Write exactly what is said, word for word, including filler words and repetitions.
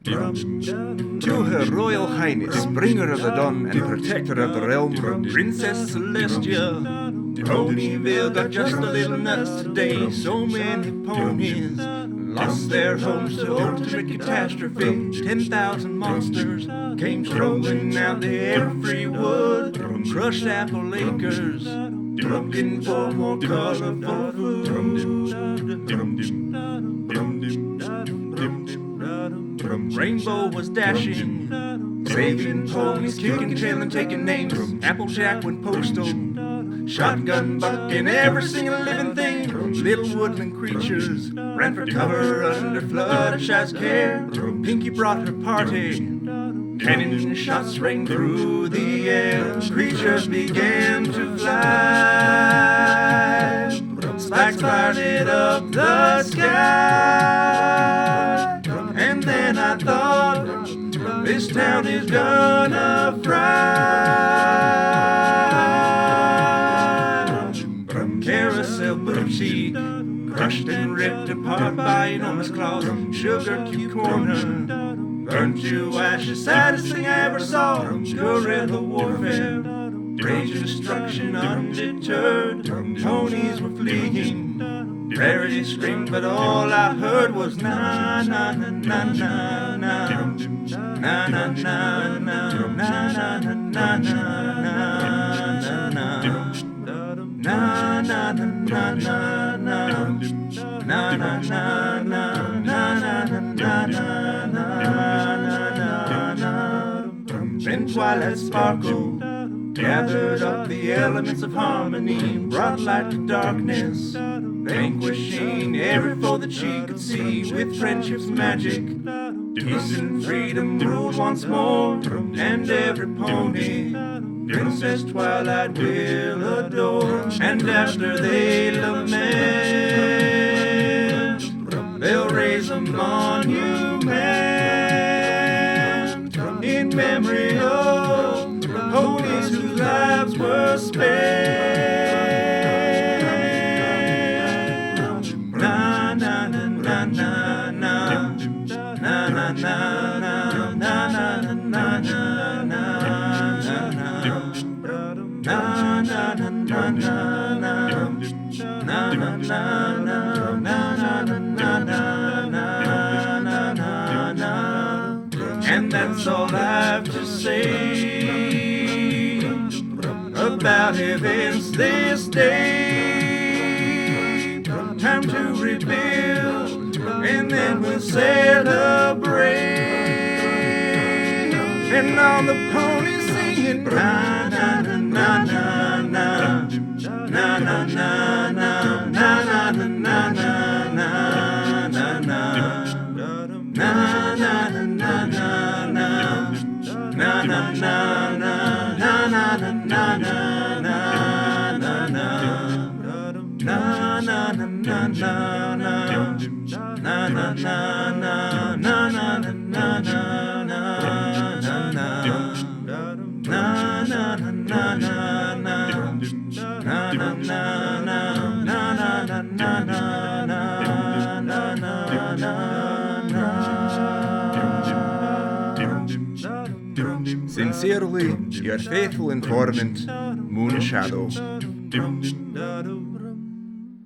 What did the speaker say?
To Her Royal Highness, bringer of the dawn and protector of the realm, Princess Celestia. Ponyville got just a little nuts today. So many ponies lost their homes to ultimate catastrophe. Ten thousand monsters came strolling out the every wood, crushed apple acres, looking for more colorful food. Rainbow was dashing, saving ponies, kicking, trailing, taking names. Applejack went postal, shotgun bucking every single living thing. Little woodland creatures ran for cover under Fluttershy's care. Pinky brought her party, cannon shots rang through the air. Creatures began to fly, spikes lighted up the sky. And then I thought, this town is gonna fry. Carousel booty, crushed and ripped apart by enormous claws. Sugar cube corner, burned to ashes, saddest thing I ever saw. Guerrilla warfare, rage and destruction undeterred. Ponies were fleeing, Rarity screamed, but all I heard was na na na na na na na na na na na na na na na na. Then twilight sparkled, gathered up the elements of harmony, brought light to darkness, vanquishing every foe that she could see with friendship's magic. Peace and freedom ruled once more, and every pony Princess Twilight will adore. And after they lament, they'll raise a monument in memory of ponies whose lives were spared. Na na na na na na na na na na na na na na. And that's all I've to say about events this day. Time to rebuild, and then we'll celebrate. And all the ponies singing na na na na na na na na na na na na na na na na na. Na na na na na na na na na na na na na na na na na na Sincerely, your faithful informant, Moon Shadow.